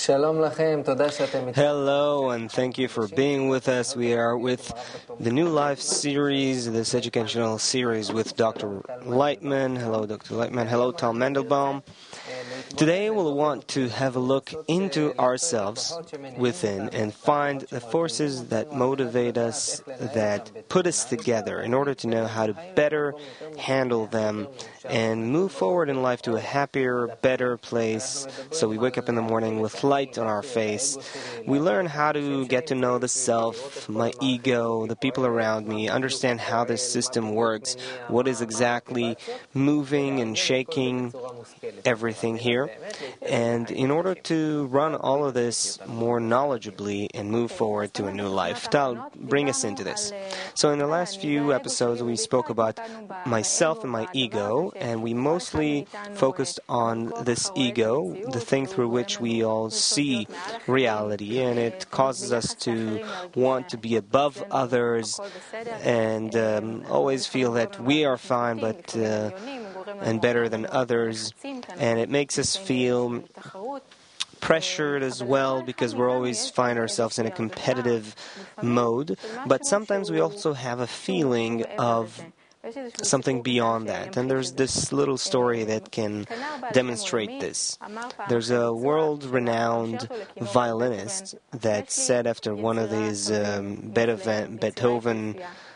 Hello, and thank you for being with us. We are with the New Life series, this educational series with Dr. Lightman. Hello, Dr. Lightman. Hello, Tom Mandelbaum. Today we'll want to have a look into ourselves within and find the forces that motivate us, that put us together in order to know how to better handle them and move forward in life to a happier, better place. So we wake up in the morning with light on our face. We learn how to get to know the self, my ego, the people around me, understand how this system works, what is exactly moving and shaking everything here. And in order to run all of this more knowledgeably and move forward to a new life, Tal, bring us into this. So in the last few episodes, we spoke about myself and my ego, and we mostly focused on this ego, the thing through which we all see reality, and it causes us to want to be above others and always feel that we are fine, but and better than others, and it makes us feel pressured as well because we always find ourselves in a competitive mode. But sometimes we also have a feeling of something beyond that, and there's this little story that can demonstrate this. There's a world-renowned violinist that said after one of these Beethoven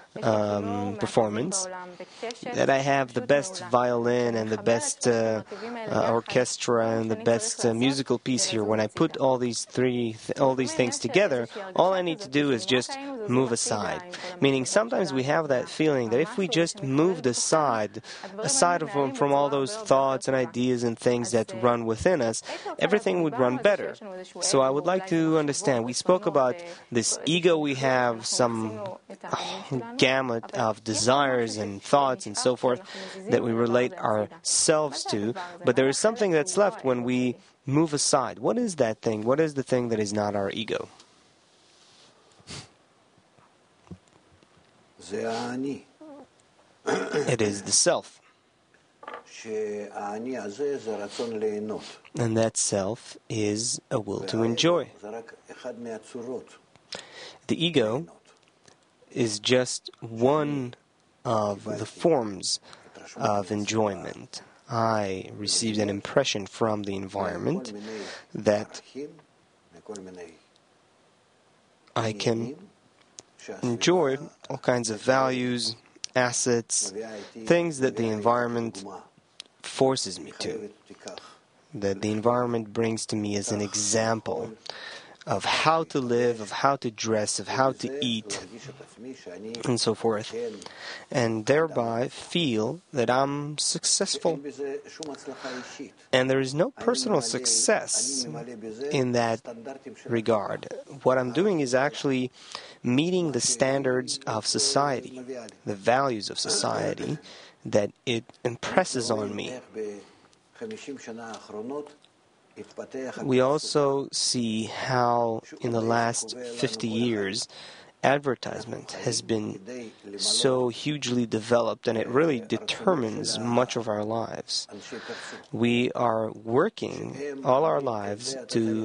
performance that I have the best violin and the best orchestra and the best musical piece here. When I put all these things together, all I need to do is just move aside. Meaning sometimes we have that feeling that if we just moved aside from all those thoughts and ideas and things that run within us, everything would run better. So I would like to understand, we spoke about this ego we have, some gamut of desires and thoughts and so forth that we relate ourselves to, but there is something that's left when we move aside. What is that thing? What is the thing that is not our ego? It is the self. And that self is a will to enjoy. The ego is just one of the forms of enjoyment. I received an impression from the environment that I can enjoy all kinds of values, assets, things that the environment forces me to, that the environment brings to me as an example of how to live, of how to dress, of how to eat, and so forth, and thereby feel that I'm successful. And there is no personal success in that regard. What I'm doing is actually meeting the standards of society, the values of society that it impresses on me. We also see how in the last 50 years advertisement has been so hugely developed, and it really determines much of our lives. We are working all our lives to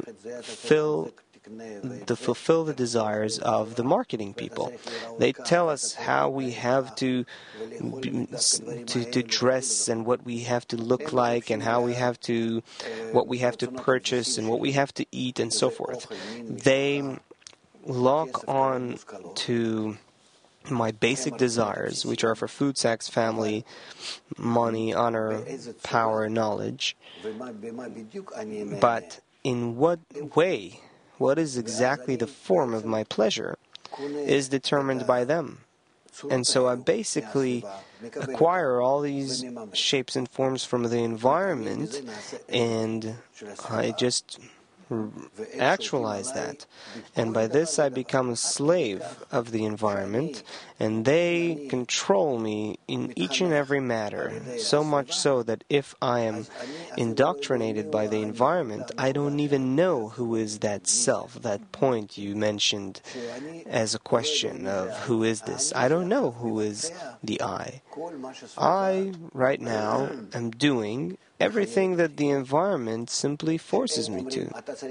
fulfill the desires of the marketing people. They tell us how we have to dress and what we have to look like and what we have to purchase and what we have to eat and so forth. They lock on to my basic desires, which are for food, sex, family, money, honor, power, knowledge. But in what way? What is exactly the form of my pleasure is determined by them. And so I basically acquire all these shapes and forms from the environment, and I just actualize that. And by this I become a slave of the environment, and they control me in each and every matter, so much so that if I am indoctrinated by the environment, I don't even know who is that self, that point you mentioned as a question of who is this. I don't know who is the I. I, right now, am doing everything that the environment simply forces me to.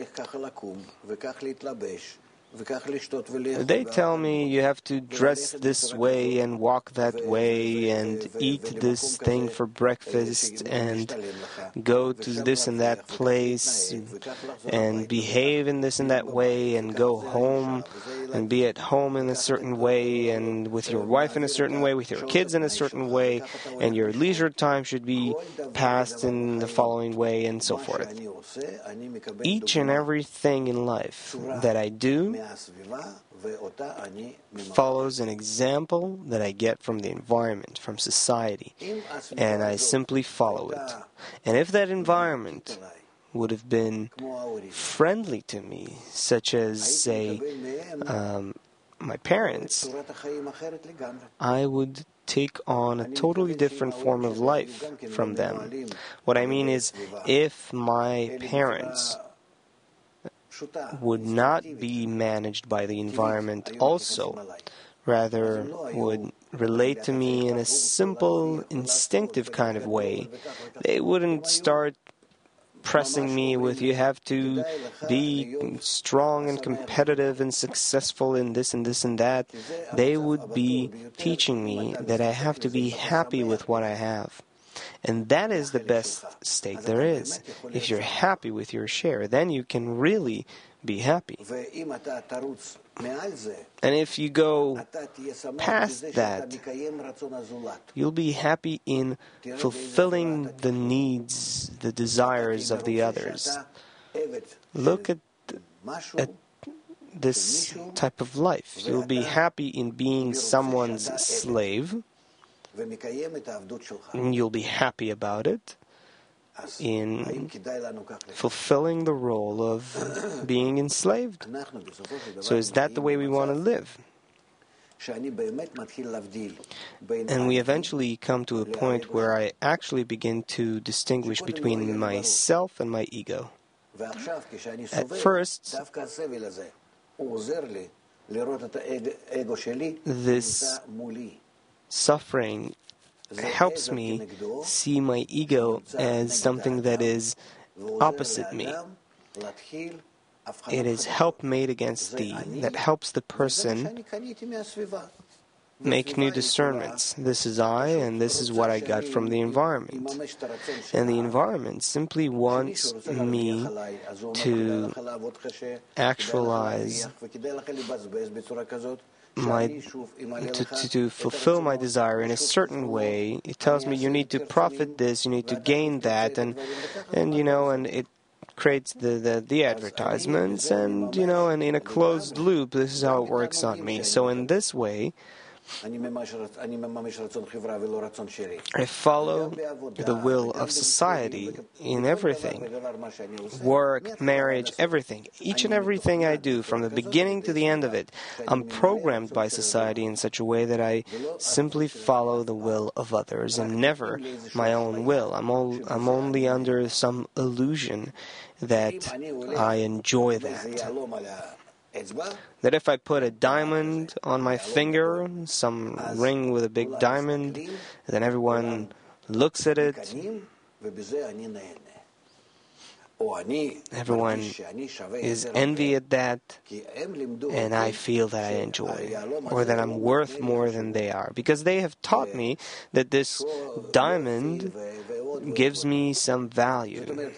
They tell me you have to dress this way and walk that way and eat this thing for breakfast and go to this and that place and behave in this and that way and go home and be at home in a certain way and with your wife in a certain way, with your kids in a certain way, and your leisure time should be passed in the following way, and so forth. Each and everything in life that I do follows an example that I get from the environment, from society, and I simply follow it. And if that environment would have been friendly to me, such as, say, my parents, I would take on a totally different form of life from them. What I mean is, if my parents would not be managed by the environment also, rather would relate to me in a simple, instinctive kind of way, they wouldn't start pressing me with, you have to be strong and competitive and successful in this and this and that. They would be teaching me that I have to be happy with what I have. And that is the best state there is. If you're happy with your share, then you can really be happy. And if you go past that, you'll be happy in fulfilling the needs, the desires of the others. Look at this type of life. You'll be happy in being someone's slave, and you'll be happy about it, in fulfilling the role of being enslaved. So is that the way we want to live? And we eventually come to a point where I actually begin to distinguish between myself and my ego. At first, this suffering helps me see my ego as something that is opposite me. It is help made against thee, that helps the person make new discernments. This is I, and this is what I got from the environment. And the environment simply wants me to actualize to fulfill my desire in a certain way. It tells me you need to profit this, you need to gain that, and it creates the advertisements, and in a closed loop, this is how it works on me. So in this way, I follow the will of society in everything. Work, marriage, everything. Each and everything I do, from the beginning to the end of it, I'm programmed by society in such a way that I simply follow the will of others and never my own will. I'm only under some illusion that I enjoy that. That if I put a diamond on my finger, some ring with a big diamond, then everyone looks at it. Everyone is envy at that, and I feel that I enjoy, or that I'm worth more than they are, because they have taught me that this diamond gives me some value.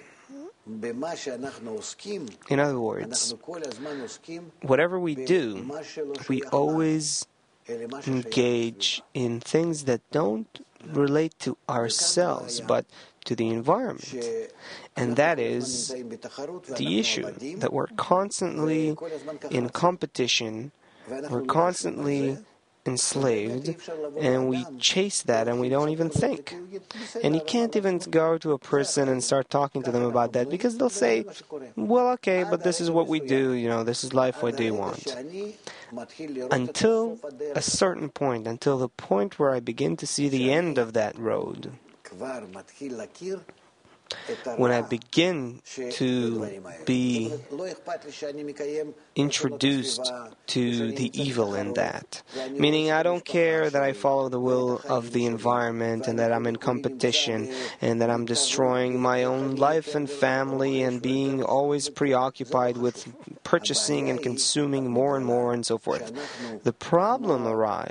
In other words, whatever we do, we always engage in things that don't relate to ourselves, but to the environment. And that is the issue, that we're constantly in competition, we're constantly enslaved, and we chase that and we don't even think. And you can't even go to a person and start talking to them about that, because they'll say, well, okay, but this is what we do, this is life, what do you want? Until a certain point, until the point where I begin to see the end of that road, when I begin to be introduced to the evil in that. Meaning, I don't care that I follow the will of the environment and that I'm in competition and that I'm destroying my own life and family and being always preoccupied with purchasing and consuming more and more and so forth. The problem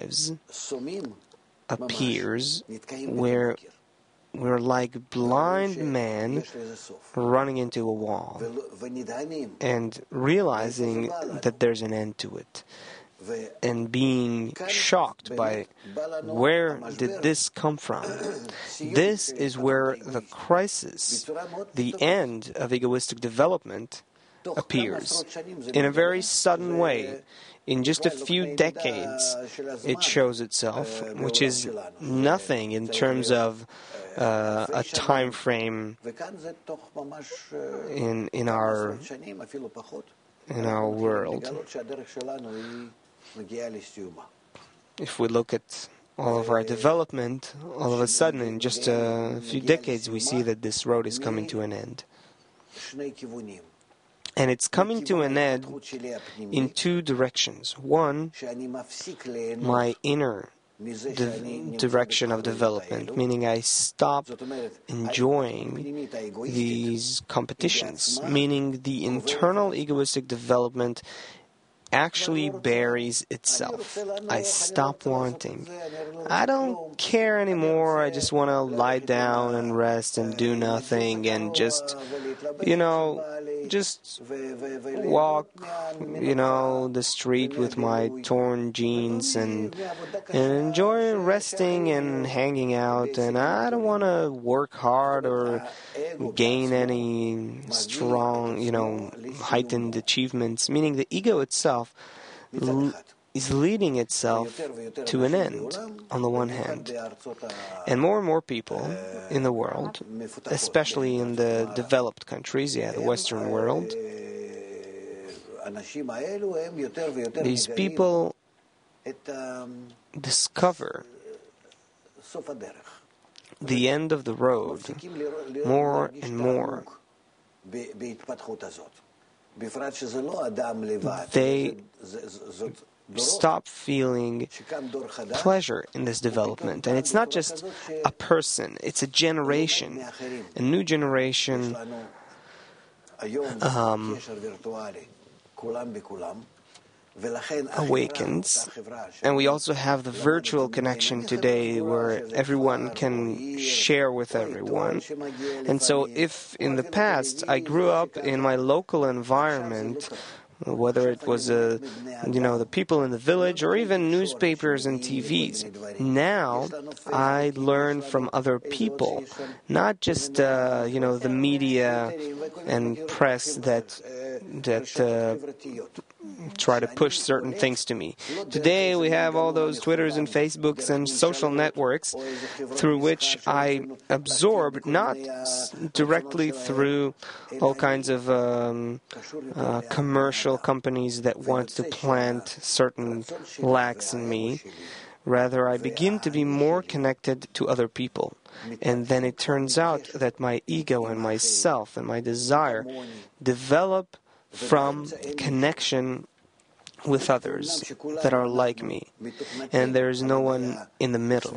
appears where we're like blind men running into a wall and realizing that there's an end to it and being shocked by where did this come from. This is where the crisis, the end of egoistic development, appears in a very sudden way. In just a few decades, it shows itself, which is nothing in terms of a time frame in our world. If we look at all of our development, all of a sudden, in just a few decades, we see that this road is coming to an end. And it's coming to an end in two directions. One, my inner direction of development, meaning I stop enjoying these competitions, meaning the internal egoistic development actually buries itself. I stop wanting. I don't care anymore. I just want to lie down and rest and do nothing and just walk, the street with my torn jeans and enjoy resting and hanging out. And I don't want to work hard or gain any strong, heightened achievements, meaning the ego itself is leading itself to an end, on the one hand. And more people in the world, especially in the developed countries, the Western world, these people discover the end of the road more and more. They stop feeling pleasure in this development. And it's not just a person, it's a generation, a new generation awakens. And we also have the virtual connection today where everyone can share with everyone. And so if in the past I grew up in my local environment, whether it was the people in the village or even newspapers and TVs, now I learn from other people, not just the media and press that try to push certain things to me. Today we have all those Twitters and Facebooks and social networks through which I absorb, not directly through all kinds of commercial companies that want to plant certain lacks in me. Rather, I begin to be more connected to other people. And then it turns out that my ego and myself and my desire develop from connection with others that are like me, and there is no one in the middle.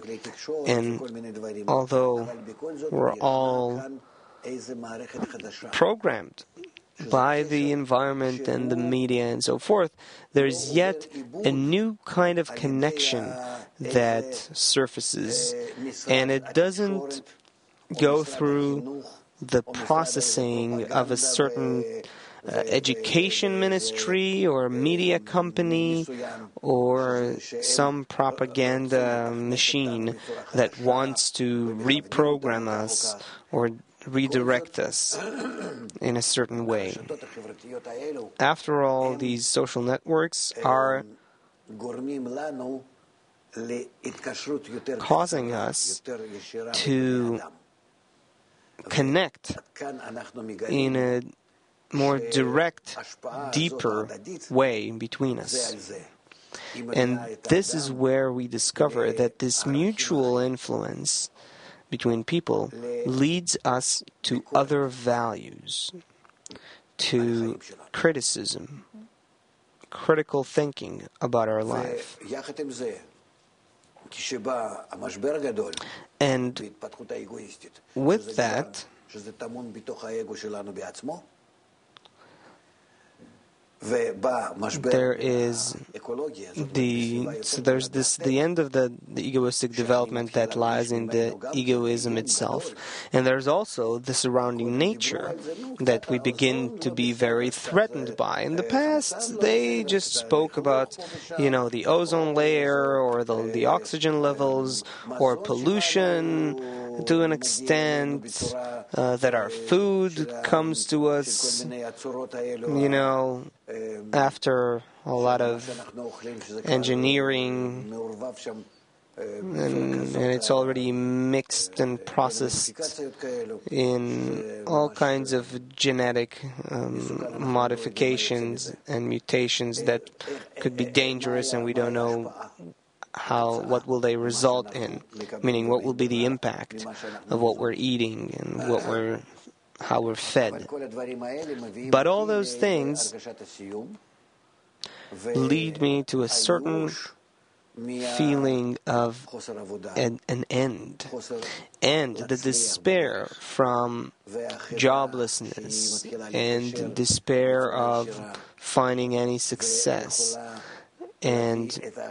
And although we're all programmed by the environment and the media and so forth, there's yet a new kind of connection that surfaces, and it doesn't go through the processing of a certain education ministry or media company or some propaganda machine that wants to reprogram us or redirect us in a certain way. After all, these social networks are causing us to connect in a more direct, deeper way between us. And this is where we discover that this mutual influence between people leads us to other values, to criticism, critical thinking about our life. And with that, there is the end of the egoistic development that lies in the egoism itself, and there's also the surrounding nature that we begin to be very threatened by. In the past, they just spoke about, the ozone layer or the oxygen levels or pollution to an extent, that our food comes to us, after a lot of engineering, and it's already mixed and processed in all kinds of genetic modifications and mutations that could be dangerous, and we don't know what will they result in, meaning what will be the impact of what we're eating and how we're fed. But all those things lead me to a certain feeling of an end, and the despair from joblessness and despair of finding any success, and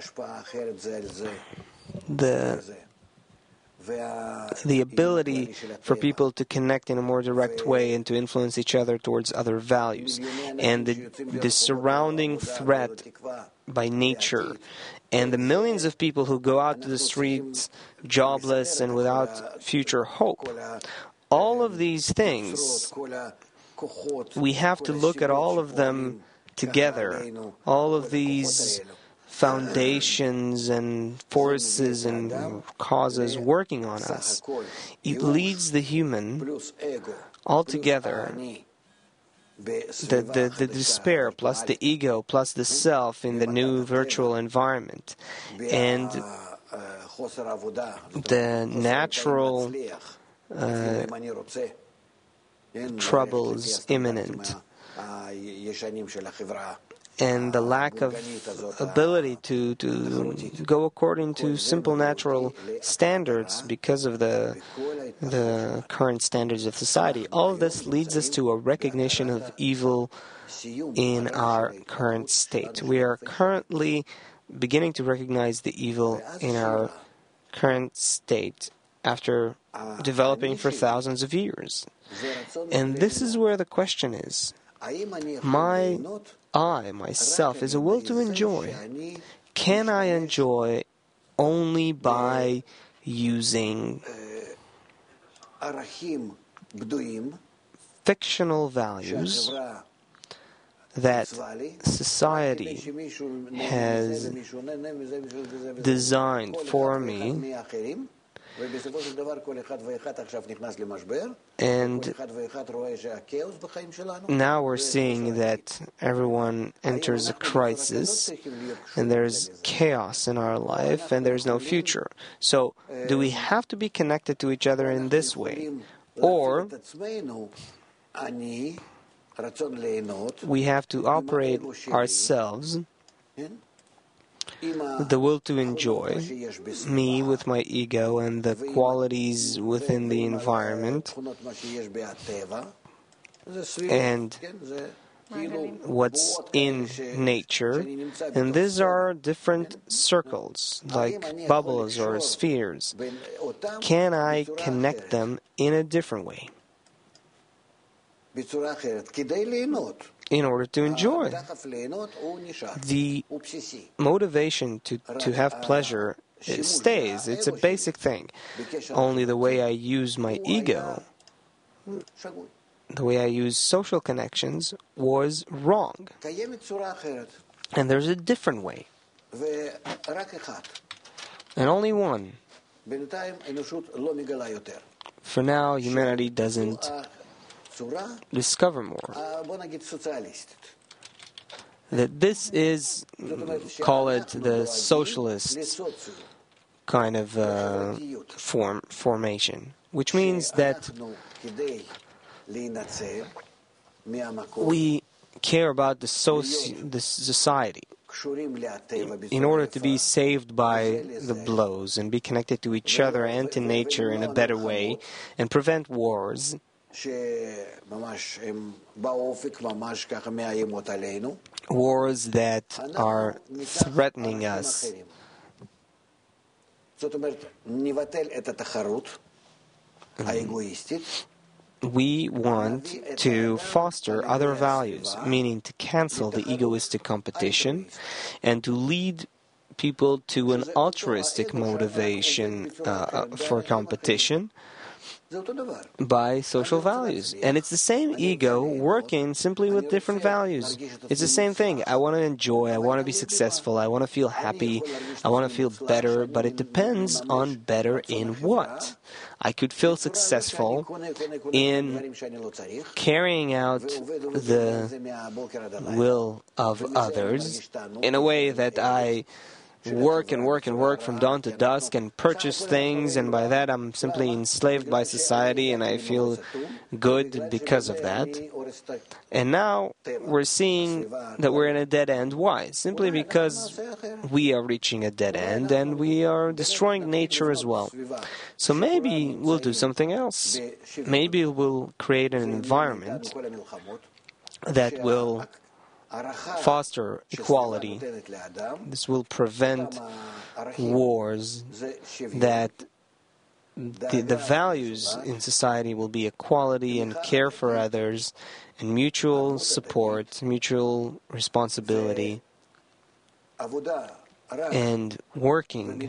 the ability for people to connect in a more direct way and to influence each other towards other values, and the surrounding threat by nature, and the millions of people who go out to the streets jobless and without future hope. All of these things, we have to look at all of them together, all of these foundations and forces and causes working on us. It leads the human altogether, the despair plus the ego plus the self in the new virtual environment, and the natural troubles imminent, and the lack of ability to go according to simple natural standards because of the current standards of society. All of this leads us to a recognition of evil in our current state. We are currently beginning to recognize the evil in our current state after developing for thousands of years. And this is where the question is. Myself, is a will to enjoy. Can I enjoy only by using fictional values that society has designed for me, and now we're seeing that everyone enters a crisis, and there's chaos in our life, and there's no future. So, do we have to be connected to each other in this way? Or we have to operate ourselves, the will to enjoy, me with my ego and the qualities within the environment, and what's in nature, and these are different circles, like bubbles or spheres. Can I connect them in a different way? In order to enjoy. The motivation to have pleasure stays. It's a basic thing. Only the way I use my ego, the way I use social connections, was wrong. And there's a different way. And only one. For now, humanity doesn't discover more. That this is, call it the socialist kind of formation, which means that we care about the society in order to be saved by the blows and be connected to each other and to nature in a better way and prevent wars that are threatening us. We want to foster other values, meaning to cancel the egoistic competition and to lead people to an altruistic motivation for competition by social values. And it's the same ego working simply with different values. It's the same thing. I want to enjoy, I want to be successful, I want to feel happy, I want to feel better, but it depends on better in what. I could feel successful in carrying out the will of others in a way that I work and work and work from dawn to dusk and purchase things, and by that I'm simply enslaved by society and I feel good because of that. And now we're seeing that we're in a dead end. Why? Simply because we are reaching a dead end and we are destroying nature as well. So maybe we'll do something else. Maybe we'll create an environment that will foster equality. This will prevent wars, that the values in society will be equality and care for others and mutual support, mutual responsibility, and working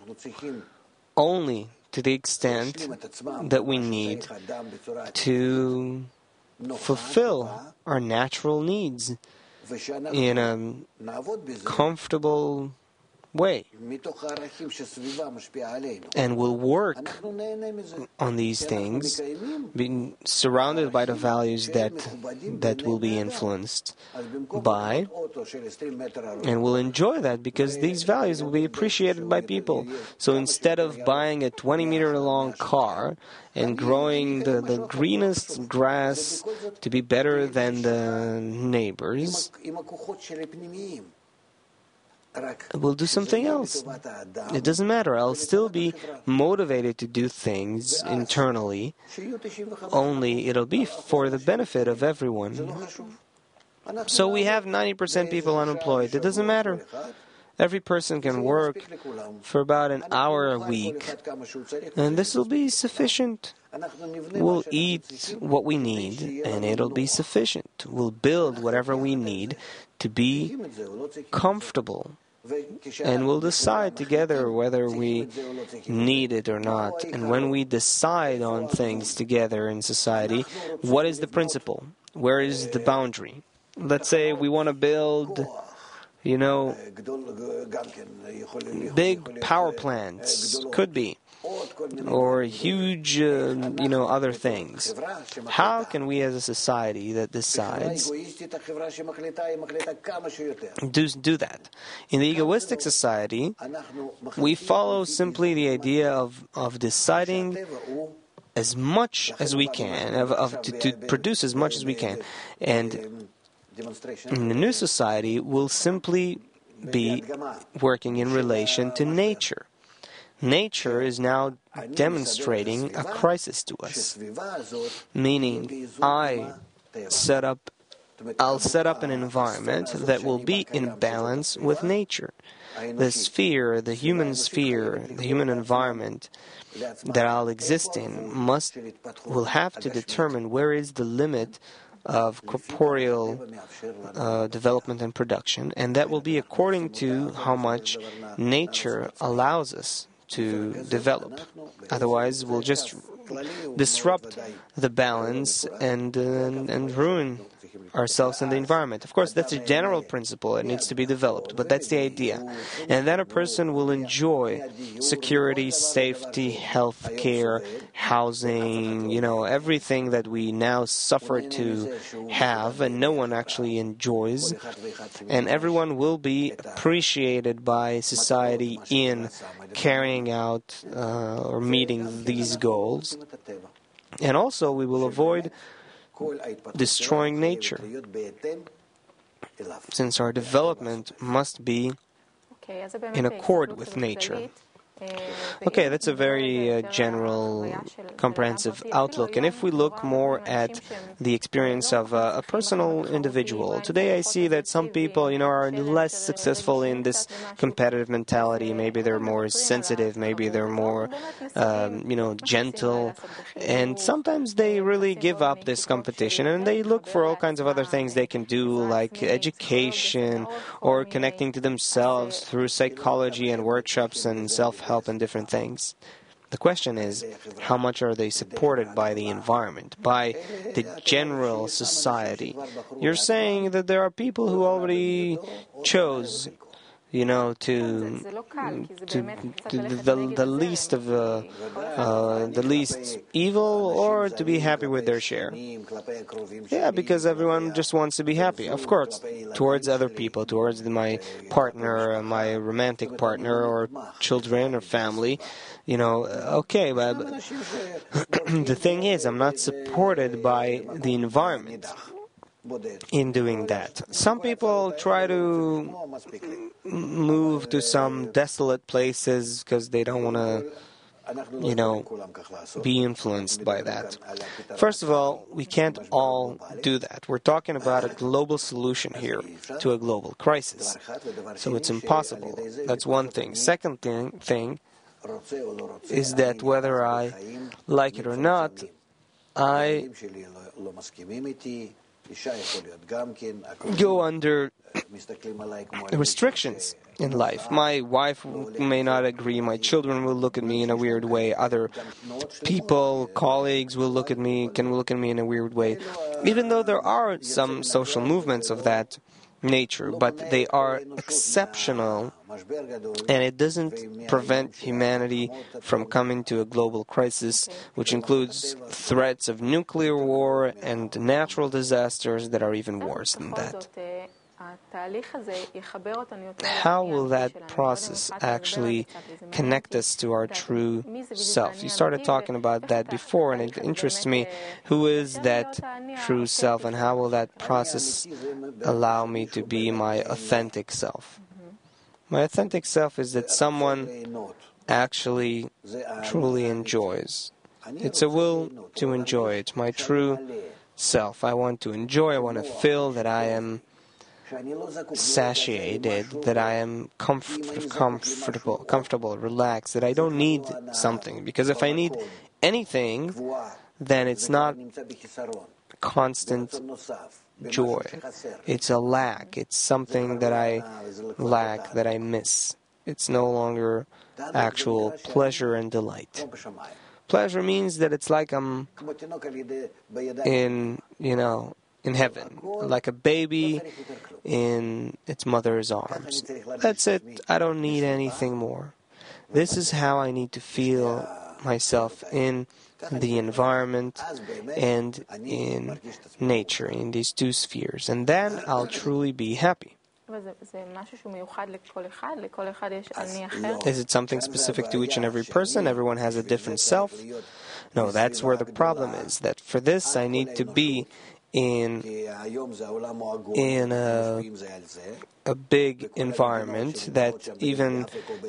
only to the extent that we need to fulfill our natural needs in a comfortable way, and will work on these things, being surrounded by the values that will be influenced by, and will enjoy that because these values will be appreciated by people. So instead of buying a 20-meter long car and growing the greenest grass to be better than the neighbors, we'll do something else. It doesn't matter. I'll still be motivated to do things internally, only it'll be for the benefit of everyone. So we have 90% people unemployed. It doesn't matter. Every person can work for about an hour a week, and this will be sufficient. We'll eat what we need, and it'll be sufficient. We'll build whatever we need to be comfortable, and we'll decide together whether we need it or not. And when we decide on things together in society, what is the principle? Where is the boundary? Let's say we want to build, big power plants, could be, or huge, other things. How can we as a society that decides do that? In the egoistic society, we follow simply the idea of deciding as much as we can, to produce as much as we can. And in the new society, we'll simply be working in relation to nature. Nature is now demonstrating a crisis to us, meaning I'll set up an environment that will be in balance with nature. The sphere, the human environment that I'll exist in will have to determine where is the limit of corporeal development and production, and that will be according to how much nature allows us to develop. Otherwise, we'll just disrupt the balance and ruin ourselves and the environment. Of course, that's a general principle. It needs to be developed, but that's the idea. And then a person will enjoy security, safety, health care, housing, everything that we now suffer to have, and no one actually enjoys. And everyone will be appreciated by society in carrying out or meeting these goals. And also, we will avoid destroying nature, since our development must be in accord with nature. Okay, that's a very general, comprehensive outlook. And if we look more at the experience of a personal individual, today I see that some people, are less successful in this competitive mentality. Maybe they're more sensitive, maybe they're more, gentle. And sometimes they really give up this competition and they look for all kinds of other things they can do, like education or connecting to themselves through psychology and workshops and self-help and different things. The question is, how much are they supported by the environment, by the general society? You're saying that there are people who already chose, the least of the least evil, or to be happy with their share. Yeah, because everyone just wants to be happy, of course, towards other people, towards my partner, my romantic partner, or children, or family. Okay, but the thing is, I'm not supported by the environment in doing that. Some people try to move to some desolate places because they don't want to, be influenced by that. First of all, we can't all do that. We're talking about a global solution here to a global crisis. So it's impossible. That's one thing. Second thing is that whether I like it or not, I go under restrictions in life. My wife may not agree, my children will look at me in a weird way, other people, colleagues can look at me in a weird way. Even though there are some social movements of that nature, but they are exceptional, and it doesn't prevent humanity from coming to a global crisis, which includes threats of nuclear war and natural disasters that are even worse than that. How will that process actually connect us to our true self? You started talking about that before, and it interests me. Who is that true self, and how will that process allow me to be my authentic self? My authentic self is that someone actually truly enjoys. It's a will to enjoy. It's my true self. I want to enjoy. I want to feel that I am satiated, that I am comfortable, relaxed, that I don't need something. Because if I need anything, then it's not constant joy. It's a lack. It's something that I lack, that I miss. It's no longer actual pleasure and delight. Pleasure means that it's like I'm in heaven, like a baby in its mother's arms. That's it. I don't need anything more. This is how I need to feel myself in the environment and in nature, in these two spheres. And then I'll truly be happy. Is it something specific to each and every person? Everyone has a different self? No, that's where the problem is. That for this I need to be in a big environment that even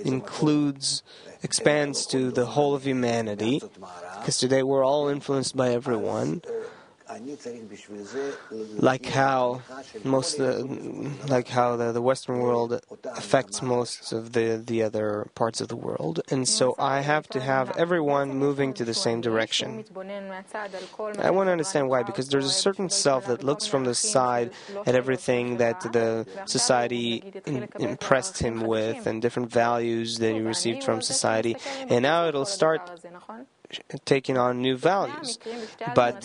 expands to the whole of humanity, because today we're all influenced by everyone, like how the Western world affects most of the other parts of the world, and so I have to have everyone moving to the same direction. I want to understand why, because there's a certain self that looks from the side at everything that the society impressed him with and different values that he received from society, and now it'll start taking on new values. But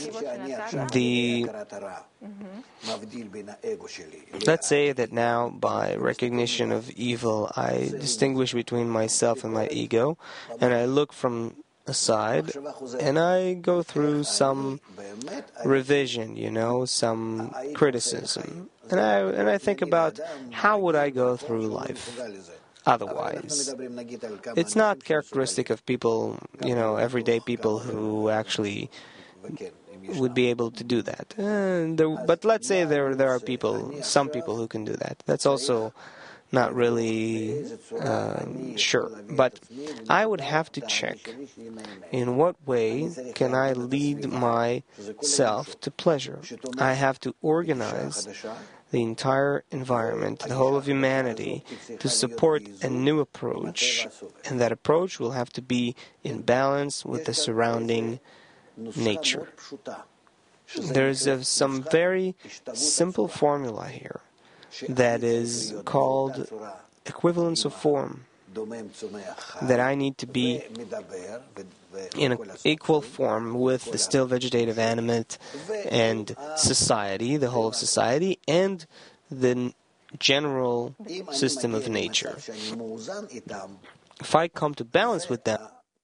let's say that now, by recognition of evil, I distinguish between myself and my ego, and I look from aside, and I go through some revision, some criticism, and I think about how would I go through life otherwise. It's not characteristic of people, everyday people who actually would be able to do that. But let's say there are some people who can do that. That's also not really sure. But I would have to check in what way can I lead myself to pleasure. I have to organize the entire environment, the whole of humanity, to support a new approach. And that approach will have to be in balance with the surrounding nature. There's some very simple formula here that is called equivalence of form, that I need to be in an equal form with the still vegetative animate and society, the whole of society, and the general system of nature. If I come to balance with them,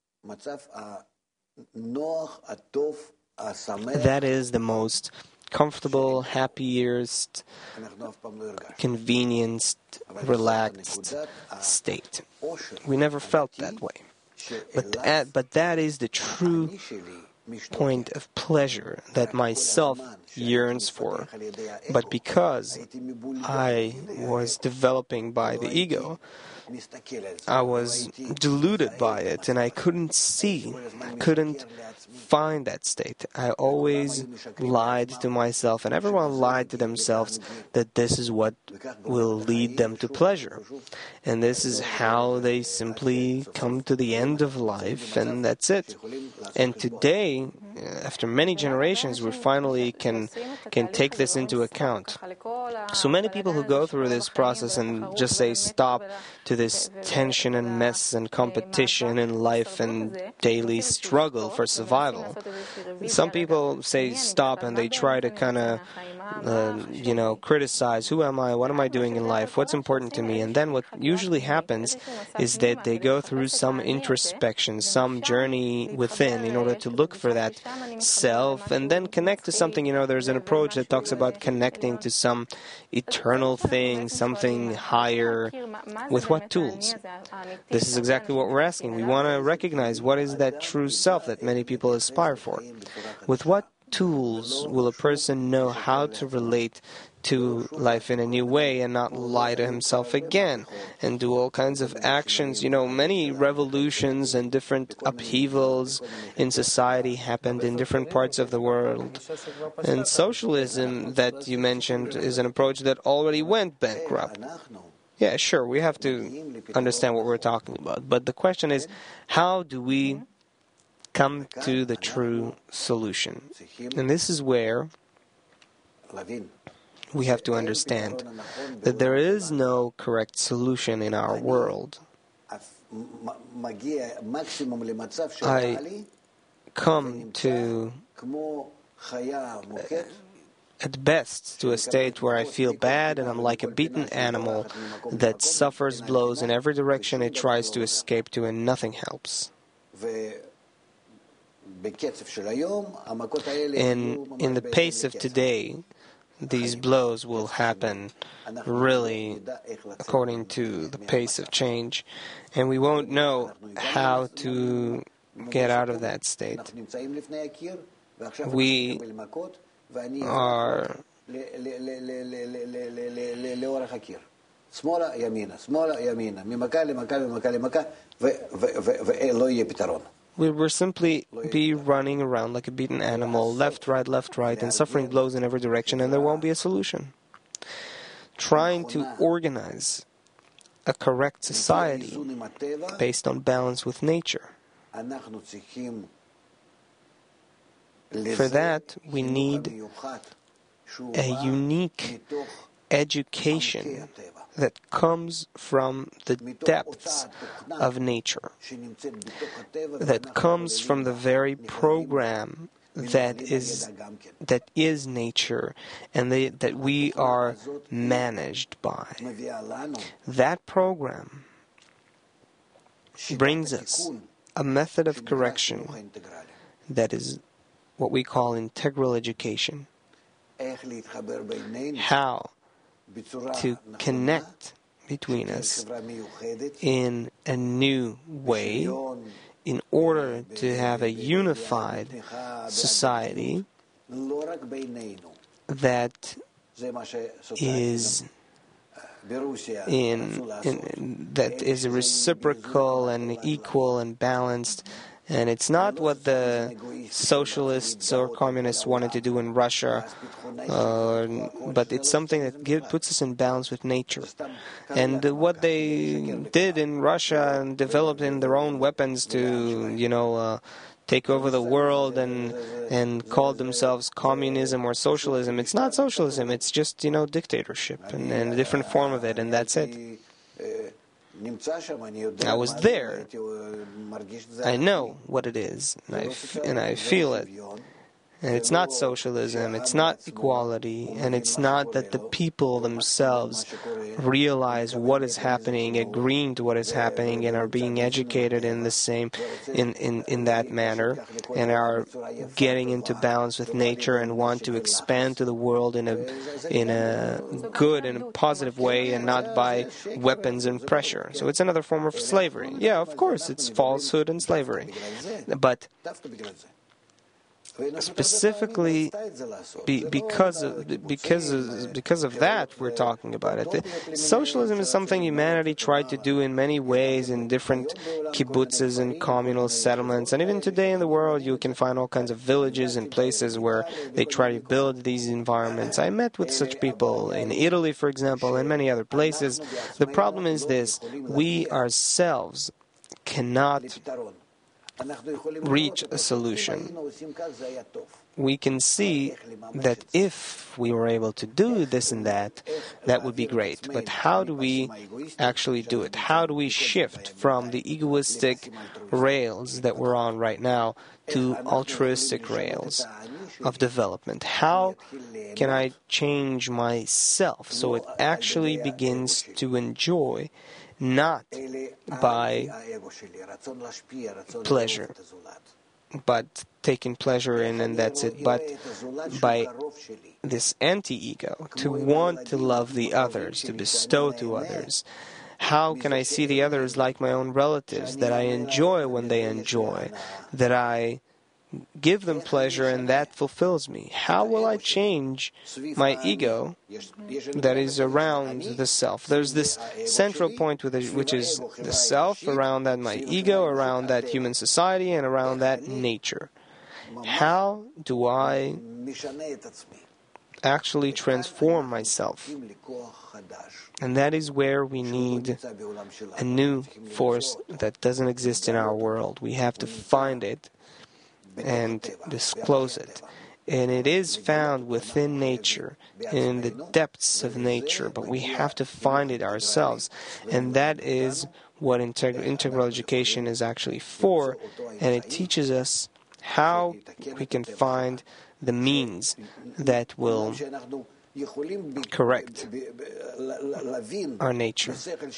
that is the most comfortable, happiest, convenienced, relaxed state. We never felt that way. But that is the true point of pleasure that myself yearns for. But because I was developing by the ego, I was deluded by it, and I couldn't find that state. I always lied to myself, and everyone lied to themselves that this is what will lead them to pleasure. And this is how they simply come to the end of life, and that's it. And today, after many generations, we finally can take this into account. So many people who go through this process and just say stop to this tension and mess and competition in life and daily struggle for survival. Some people say stop and they try to kind of criticize, who am I, what am I doing in life, what's important to me, and then what usually happens is that they go through some introspection, some journey within in order to look for that self and then connect to something. There's an approach that talks about connecting to some eternal thing, something higher. With what tools? This is exactly what we're asking. We want to recognize what is that true self that many people aspire for. With what tools will a person know how to relate to life in a new way and not lie to himself again and do all kinds of actions? Many revolutions and different upheavals in society happened in different parts of the world. And socialism that you mentioned is an approach that already went bankrupt. Yeah, sure, we have to understand what we're talking about. But the question is, how do we come to the true solution? And this is where we have to understand that there is no correct solution in our world. I come to, at best, to a state where I feel bad and I'm like a beaten animal that suffers blows in every direction it tries to escape to, and nothing helps. In the pace of today, these blows will happen really according to the pace of change, and we won't know how to get out of that state. We are we will simply be running around like a beaten animal, left, right, and suffering blows in every direction, and there won't be a solution. Trying to organize a correct society based on balance with nature. For that, we need a unique education that comes from the depths of nature, that comes from the very program that is nature, and that we are managed by. That program brings us a method of correction that is what we call integral education. How to connect between us in a new way in order to have a unified society that is that is reciprocal and equal and balanced. And it's not what the socialists or communists wanted to do in Russia, but it's something that puts us in balance with nature. And what they did in Russia and developed in their own weapons to, take over the world and called themselves communism or socialism. It's not socialism, it's just, dictatorship and a different form of it, and that's it. I was there. I know what it is, and I feel it. And it's not socialism, it's not equality, and it's not that the people themselves realize what is happening, agreeing to what is happening, and are being educated in the same, in that manner, and are getting into balance with nature and want to expand to the world in a good and positive way, and not by weapons and pressure. So it's another form of slavery. Yeah, of course, it's falsehood and slavery, but specifically because of that we're talking about it. Socialism is something humanity tried to do in many ways in different kibbutzes and communal settlements, and even today in the world you can find all kinds of villages and places where they try to build these environments. I met with such people in Italy, for example, and many other places. The problem is this: we ourselves cannot reach a solution. We can see that if we were able to do this and that would be great. But how do we actually do it? How do we shift from the egoistic rails that we're on right now to altruistic rails of development? How can I change myself so it actually begins to enjoy, not by pleasure, but taking pleasure in and that's it, but by this anti-ego, to want to love the others, to bestow to others. How can I see the others like my own relatives, that I enjoy when they enjoy, that I give them pleasure and that fulfills me? How will I change my ego that is around the self? There's this central point which is the self, around that my ego, around that human society, and around that nature. How do I actually transform myself? And that is where we need a new force that doesn't exist in our world. We have to find it and disclose it. And it is found within nature, in the depths of nature, but we have to find it ourselves. And that is what integral education is actually for, and it teaches us how we can find the means that will correct our nature.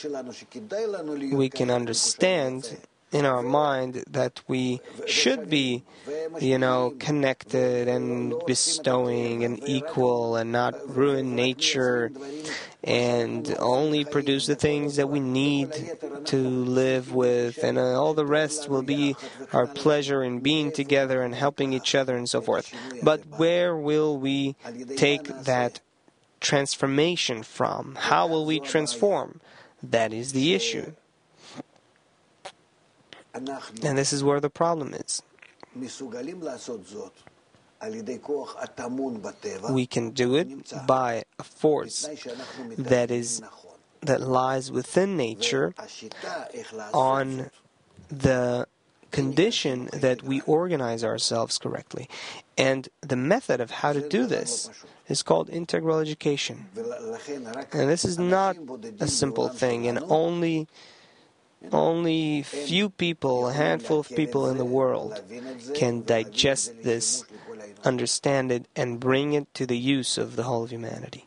We can understand in our mind that we should be, connected and bestowing and equal and not ruin nature and only produce the things that we need to live with, and all the rest will be our pleasure in being together and helping each other and so forth. But where will we take that transformation from? How will we transform? That is the issue. And this is where the problem is. We can do it by a force that lies within nature, on the condition that we organize ourselves correctly. And the method of how to do this is called integral education. And this is not a simple thing, and only few people, a handful of people in the world, can digest this, understand it, and bring it to the use of the whole of humanity.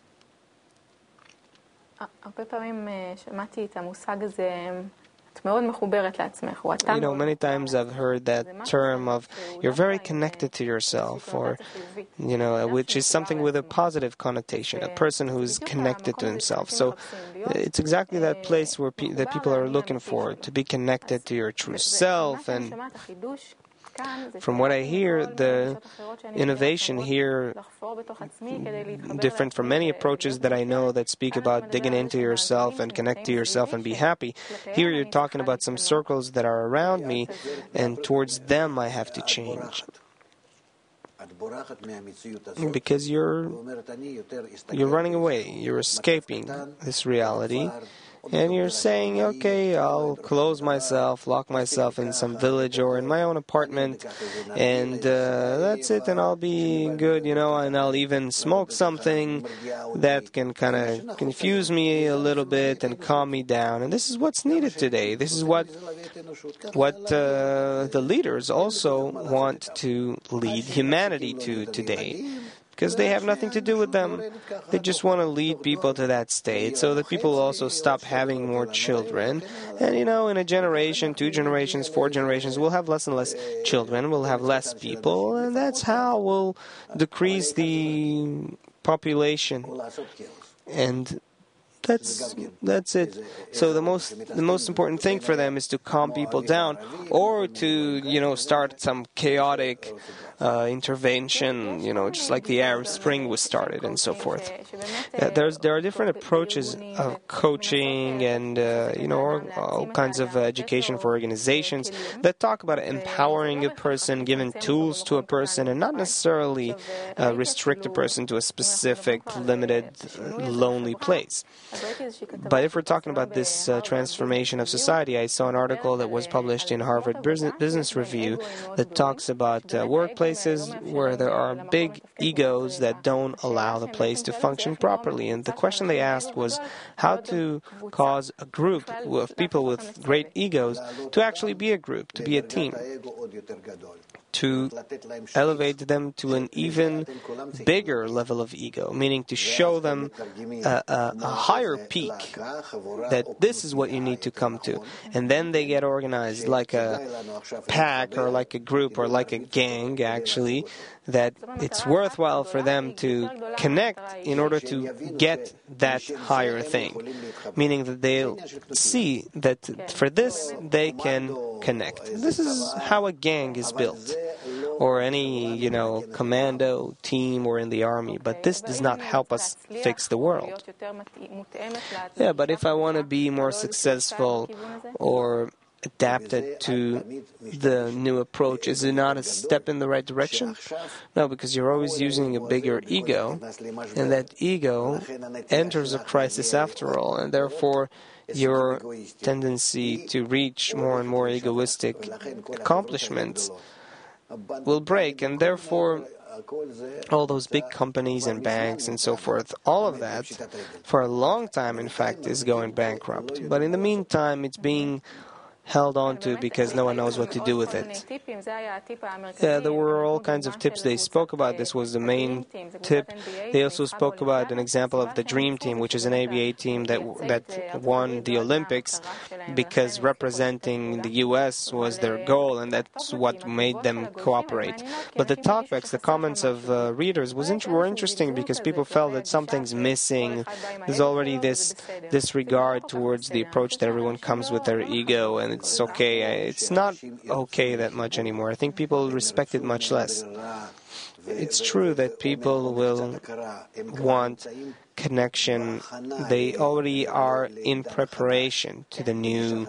Many times I've heard that term of you're very connected to yourself, or, which is something with a positive connotation, a person who's connected to himself. So it's exactly that place where that people are looking for, to be connected to your true self. And from what I hear, the innovation here, different from many approaches that I know that speak about digging into yourself and connect to yourself and be happy. Here you're talking about some circles that are around me, and towards them I have to change. Because you're running away, you're escaping this reality. And you're saying, okay, I'll close myself, lock myself in some village or in my own apartment, and that's it, and I'll be good, and I'll even smoke something that can kind of confuse me a little bit and calm me down. And this is what's needed today. This is what the leaders also want to lead humanity to today. Because they have nothing to do with them. They just want to lead people to that state so that people will also stop having more children. And, in a generation, 2 generations, 4 generations, we'll have less and less children, we'll have less people, and that's how we'll decrease the population. And that's it. So the most important thing for them is to calm people down, or to start some chaotic intervention, just like the Arab Spring was started and so forth. There are different approaches of coaching and all kinds of education for organizations that talk about empowering a person, giving tools to a person, and not necessarily restrict a person to a specific, limited, lonely place. But if we're talking about this transformation of society, I saw an article that was published in Harvard Business Review that talks about workplaces where there are big egos that don't allow the place to function properly. And the question they asked was how to cause a group of people with great egos to actually be a group, to be a team, to elevate them to an even bigger level of ego, meaning to show them a higher peak, that this is what you need to come to. And then they get organized like a pack or like a group or like a gang, actually, that it's worthwhile for them to connect in order to get that higher thing, meaning that they'll see that for this they can connect. This is how a gang is built, or any, commando team or in the army, but this does not help us fix the world. Yeah, but if I want to be more successful or adapted to the new approach, is it not a step in the right direction? No, because you're always using a bigger ego, and that ego enters a crisis after all, and therefore your tendency to reach more and more egoistic accomplishments will break, and therefore all those big companies and banks and so forth, all of that, for a long time, in fact, is going bankrupt. But in the meantime, it's being held on to because no one knows what to do with it. There were all kinds of tips they spoke about. This was the main tip. They also spoke about an example of the Dream Team, which is an ABA team that won the Olympics because representing the U.S. was their goal, and that's what made them cooperate. But the talkbacks, the comments of readers were interesting because people felt that something's missing. There's already this disregard towards the approach that everyone comes with their ego, and it's okay. It's not okay that much anymore. I think people respect it much less. It's true that people will want connection. They already are in preparation to the new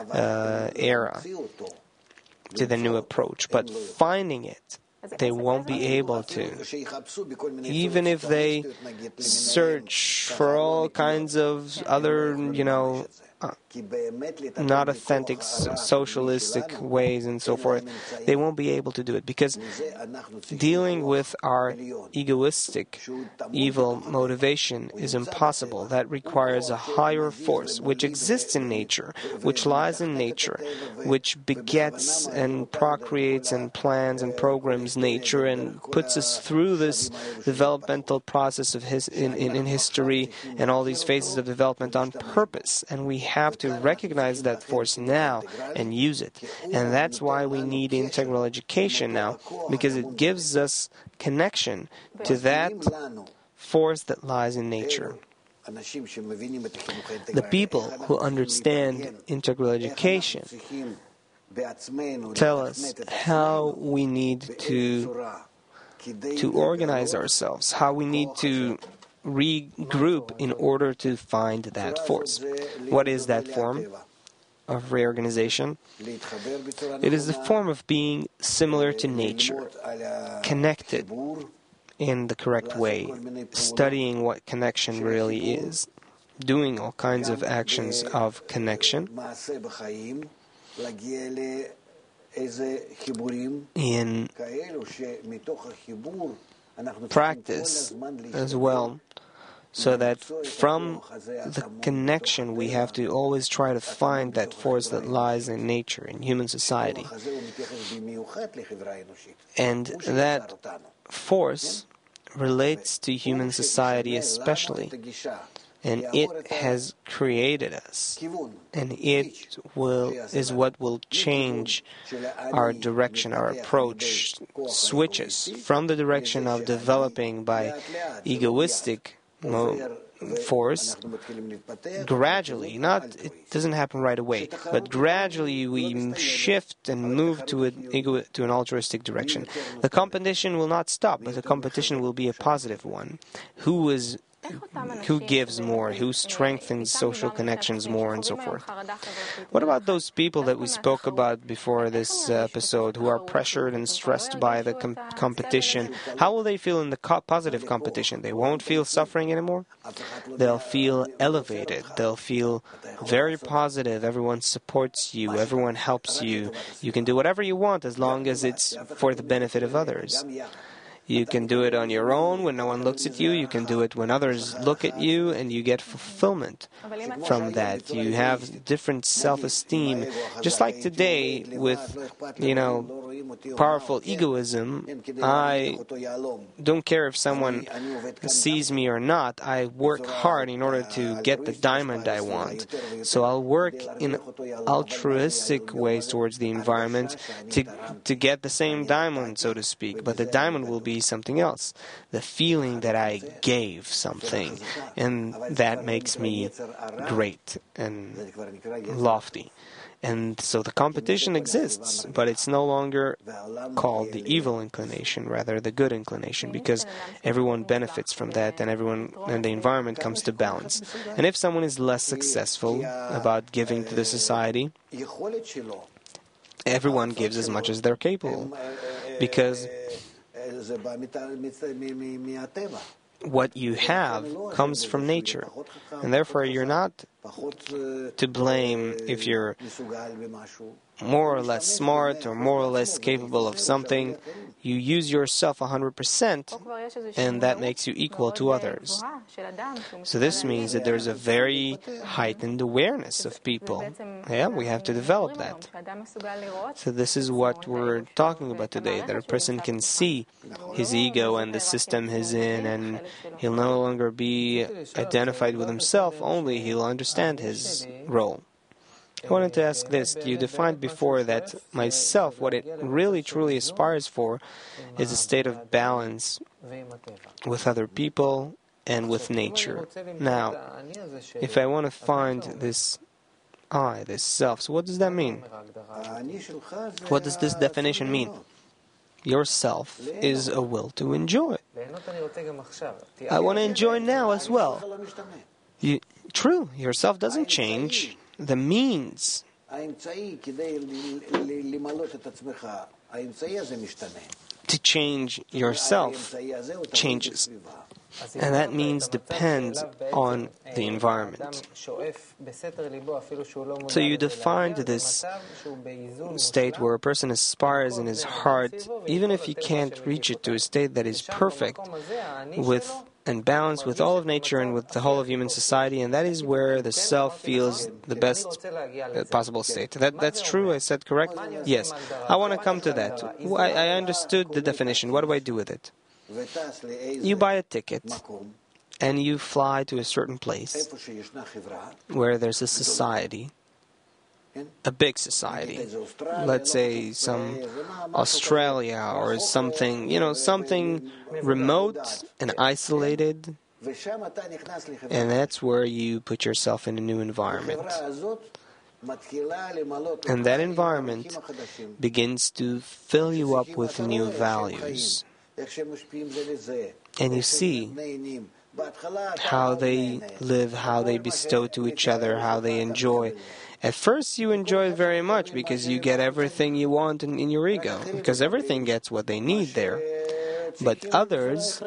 era, to the new approach. But finding it, they won't be able to. Even if they search for all kinds of other, not authentic socialistic ways and so forth, they won't be able to do it, because dealing with our egoistic, evil motivation is impossible. That requires a higher force which exists in nature, which lies in nature, which begets and procreates and plans and programs nature and puts us through this developmental process of in history and all these phases of development on purpose. And we have to recognize that force now and use it. And that's why we need integral education now, because it gives us connection to that force that lies in nature. The people who understand integral education tell us how we need to organize ourselves, how we need to regroup in order to find that force. What is that form of reorganization? It is the form of being similar to nature, connected in the correct way, studying what connection really is, doing all kinds of actions of connection, in practice as well, so that from the connection we have to always try to find that force that lies in nature, in human society. And that force relates to human society especially. And it has created us. And it is what will change our direction, our approach, switches from the direction of developing by egoistic force, gradually, it doesn't happen right away, but gradually we shift and move to an altruistic direction. The competition will not stop, but the competition will be a positive one. Who gives more, who strengthens social connections more, and so forth. What about those people that we spoke about before this episode, who are pressured and stressed by the competition? How will they feel in the positive competition? They won't feel suffering anymore? They'll feel elevated. They'll feel very positive. Everyone supports you. Everyone helps you. You can do whatever you want as long as it's for the benefit of others. You can do it on your own when no one looks at you. You can do it when others look at you, and you get fulfillment from that. You have different self-esteem. Just like today with, powerful egoism, I don't care if someone sees me or not. I work hard in order to get the diamond I want. So I'll work in altruistic ways towards the environment to get the same diamond, so to speak. But the diamond will be something else. The feeling that I gave something, and that makes me great and lofty. And so the competition exists, but it's no longer called the evil inclination, rather the good inclination, because everyone benefits from that, and the environment comes to balance. And if someone is less successful about giving to the society, everyone gives as much as they're capable, because what you have comes from nature, and therefore you're not to blame if you're more or less smart or more or less capable of something. You use yourself 100%, and that makes you equal to others. So this means that there's a very heightened awareness of people. Yeah, we have to develop that. So this is what we're talking about today, that a person can see his ego and the system he's in, and he'll no longer be identified with himself only, he'll understand his role. I wanted to ask this. You defined before that myself, what it really truly aspires for is a state of balance with other people and with nature. Now, if I want to find this I, this self, so what does that mean? What does this definition mean? Your self is a will to enjoy. I want to enjoy now as well. True, yourself doesn't change. The means to change yourself changes. And that means depends on the environment. So you defined this state where a person aspires in his heart, even if he can't reach it, to a state that is perfect with and balanced with all of nature and with the whole of human society, and that is where the self feels the best possible state. That's true? I said correct? Yes. I want to come to that. I understood the definition. What do I do with it? You buy a ticket and you fly to a certain place where there's a society, a big society. Let's say some Australia or something, something remote and isolated. And that's where you put yourself in a new environment. And that environment begins to fill you up with new values. And you see how they live, how they bestow to each other, how they enjoy. At first you enjoy it very much because you get everything you want in your ego, because everything gets what they need there. But others,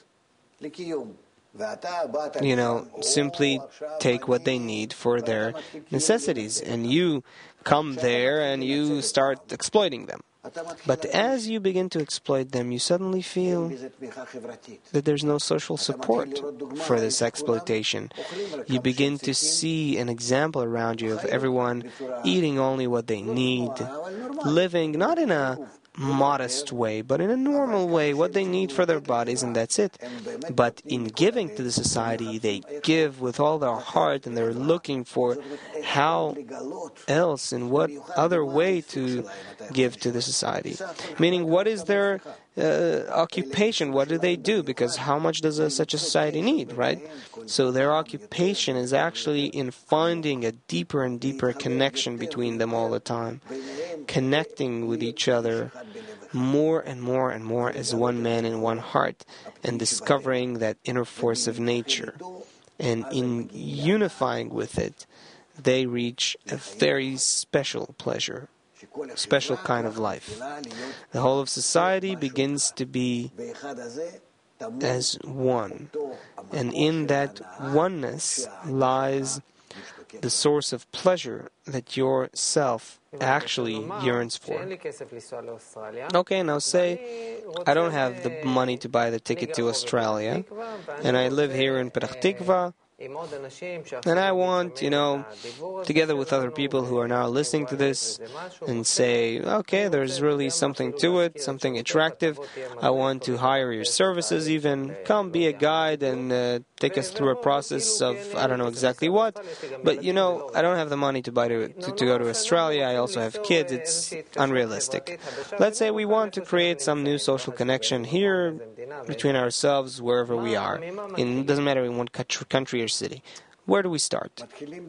simply take what they need for their necessities, and you come there and you start exploiting them. But as you begin to exploit them, you suddenly feel that there's no social support for this exploitation. You begin to see an example around you of everyone eating only what they need, living not in a modest way, but in a normal way, what they need for their bodies, and that's it. But in giving to the society, they give with all their heart, and they're looking for how else, in what other way to give to the society. Meaning, what is their occupation? What do they do? Because how much does such a society need, right? So their occupation is actually in finding a deeper and deeper connection between them all the time, connecting with each other more and more and more as one man in one heart, and discovering that inner force of nature. And in unifying with it, they reach a very special pleasure, special kind of life. The whole of society begins to be as one, and in that oneness lies the source of pleasure that your self actually yearns for. Okay, now say I don't have the money to buy the ticket to Australia, and I live here in Petach Tikva, and I want, together with other people who are now listening to this, and say, okay, there's really something to it, something attractive. I want to hire your services even. Come be a guide and take us through a process of, I don't know exactly what. But, I don't have the money to buy to go to Australia. I also have kids. It's unrealistic. Let's say we want to create some new social connection here between ourselves, wherever we are. It doesn't matter in what country or city. Where do we start?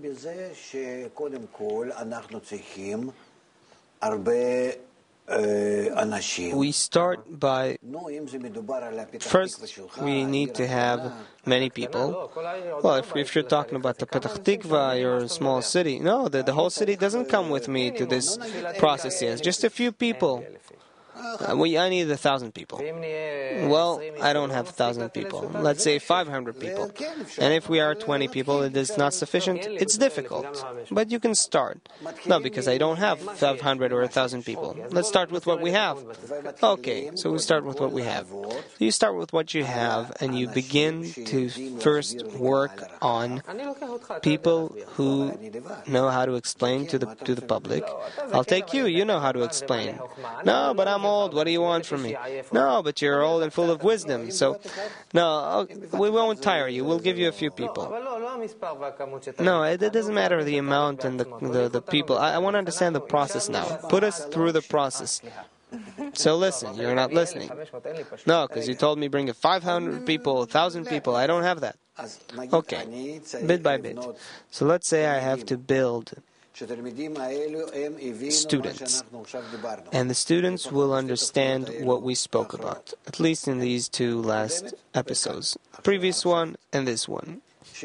We start by, first, we need to have many people. Well, if you're talking about the Petach Tikva, you're a small city. No, the whole city doesn't come with me to this process yet. Just a few people. I need 1,000 people. Well, I don't have 1,000 people. Let's say 500 people. And if we are 20 people, it is not sufficient. It's difficult. But you can start. No, because I don't have 500 or 1,000 people. Let's start with what we have. Okay, so we start with what we have. So you start with what you have, and you begin to first work on people who know how to explain to the public. I'll take you. You know how to explain. No, but I'm old. What do you want from me? No, but you're old and full of wisdom. So, no, we won't tire you. We'll give you a few people. No, it doesn't matter the amount and the people. I want to understand the process now. Put us through the process. So listen, you're not listening. No, because you told me bring 500 people, 1,000 people. I don't have that. Okay, bit by bit. So let's say I have to build students, and the students will understand what we spoke about, at least in these two last episodes, the previous one and this one.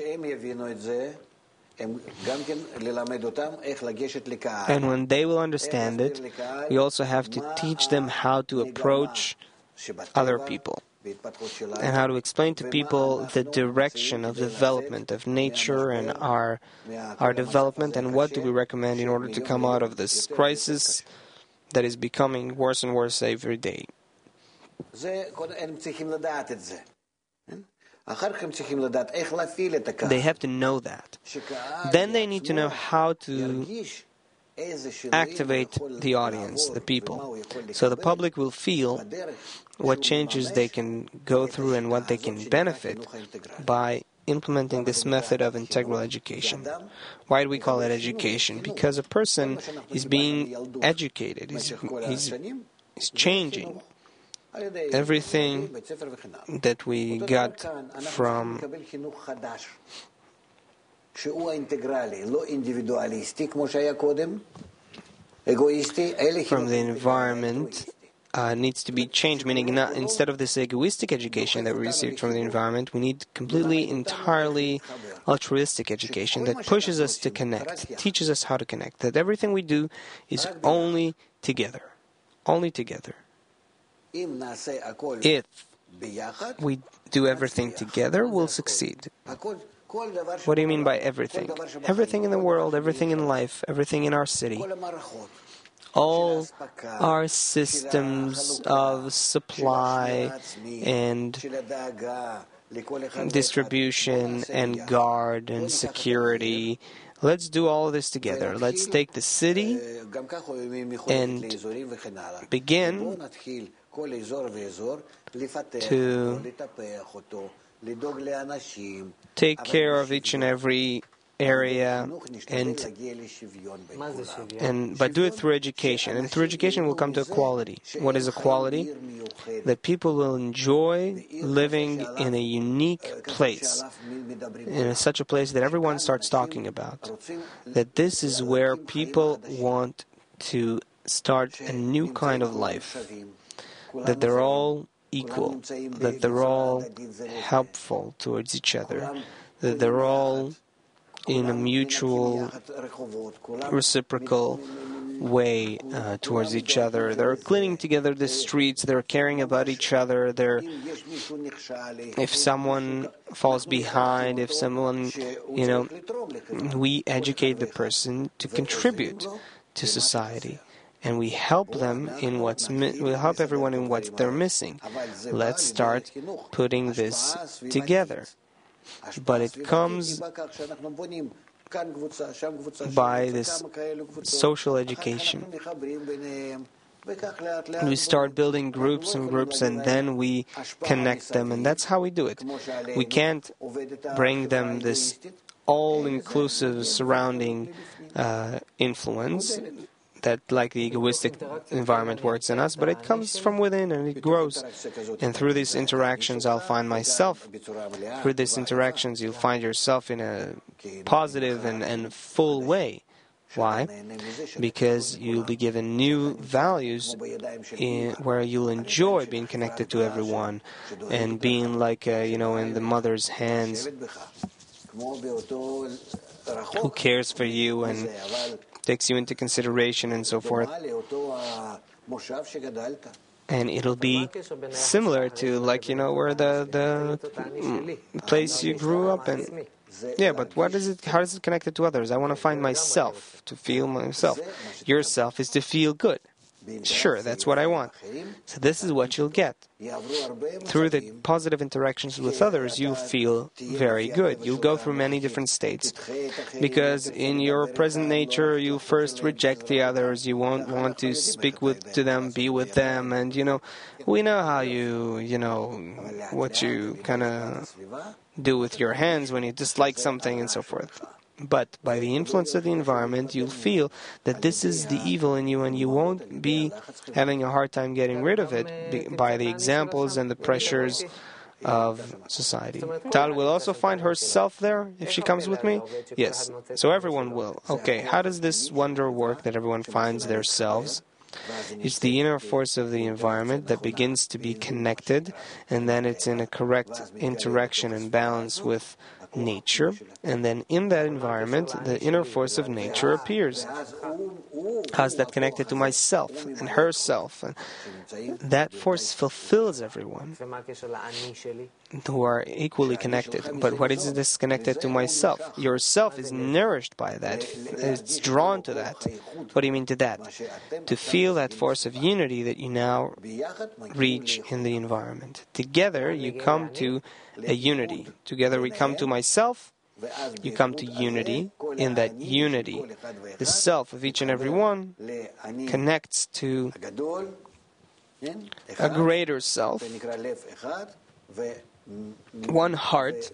And when they will understand it, we also have to teach them how to approach other people. and how to explain to people the direction of development of nature and our development, and what do we recommend in order to come out of this crisis that is becoming worse and worse every day. They have to know that. Then they need to know how to activate the audience, the people. So the public will feel what changes they can go through and what they can benefit by implementing this method of integral education. Why do we call it education? Because a person is being educated, he's changing. Everything that we got from the environment needs to be changed, meaning instead of this egoistic education that we received from the environment, we need completely, entirely altruistic education that pushes us to connect, teaches us how to connect, that everything we do is only together. Only together. If we do everything together, we'll succeed. What do you mean by everything? Everything in the world, everything in life, everything in our city. All our systems of supply and distribution and guard and security. Let's do all of this together. Let's take the city and begin to take care of each and every area, but do it through education. And through education we'll come to equality. What is equality? That people will enjoy living in a unique place, in such a place that everyone starts talking about. That this is where people want to start a new kind of life. That they're all equal, that they're all helpful towards each other, that they're all in a mutual, reciprocal way towards each other. They're cleaning together the streets, they're caring about each other, if someone falls behind, if someone, we educate the person to contribute to society. And we help them in we help everyone in what they're missing. Let's start putting this together. But it comes by this social education. We start building groups and groups, and then we connect them, and that's how we do it. We can't bring them this all-inclusive surrounding influence that, like the egoistic environment, works in us, but it comes from within and it grows. And through these interactions, I'll find myself. Through these interactions, you'll find yourself in a positive and full way. Why? Because you'll be given new values where you'll enjoy being connected to everyone and being like, in the mother's hands, who cares for you and takes you into consideration and so forth. And it'll be similar to, where the place you grew up in. Yeah, but how is it connected to others? I want to find myself, to feel myself. Yourself is to feel good. Sure, that's what I want. So this is what you'll get. Through the positive interactions with others, you'll feel very good. You'll go through many different states. Because in your present nature, you'll first reject the others. You won't want to speak to them, be with them. And, we know how what you kind of do with your hands when you dislike something and so forth. But by the influence of the environment, you'll feel that this is the evil in you, and you won't be having a hard time getting rid of it by the examples and the pressures of society. Tal will also find herself there if she comes with me? Yes. So everyone will. Okay, how does this wonder work that everyone finds their selves? It's the inner force of the environment that begins to be connected, and then it's in a correct interaction and balance with nature, and then in that environment, the inner force of nature appears. How is that connected to myself and herself? And that force fulfills everyone who are equally connected. But what is this connected to myself? Yourself is nourished by that. It's drawn to that. What do you mean to that? To feel that force of unity that you now reach in the environment. Together you come to a unity. Together we come to myself. You come to unity. In that unity, the self of each and every one connects to a greater self, one heart,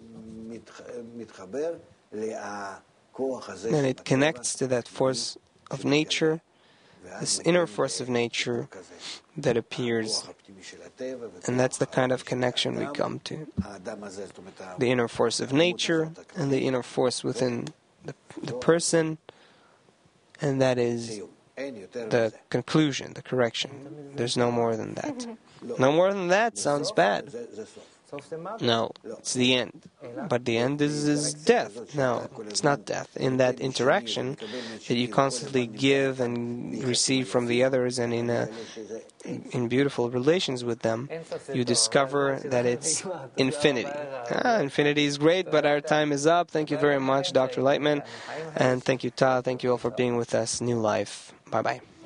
and it connects to that force of nature, this inner force of nature that appears. And that's the kind of connection we come to. The inner force of nature and the inner force within the person, and that is the conclusion, the correction. There's no more than that. No more than that sounds bad. No, it's the end. But the end is death. No, it's not death. In that interaction that you constantly give and receive from the others, and in beautiful relations with them, you discover that it's infinity. Infinity is great, but our time is up. Thank you very much, Dr. Lightman. And thank you, Ta. Thank you all for being with us. New Life. Bye-bye.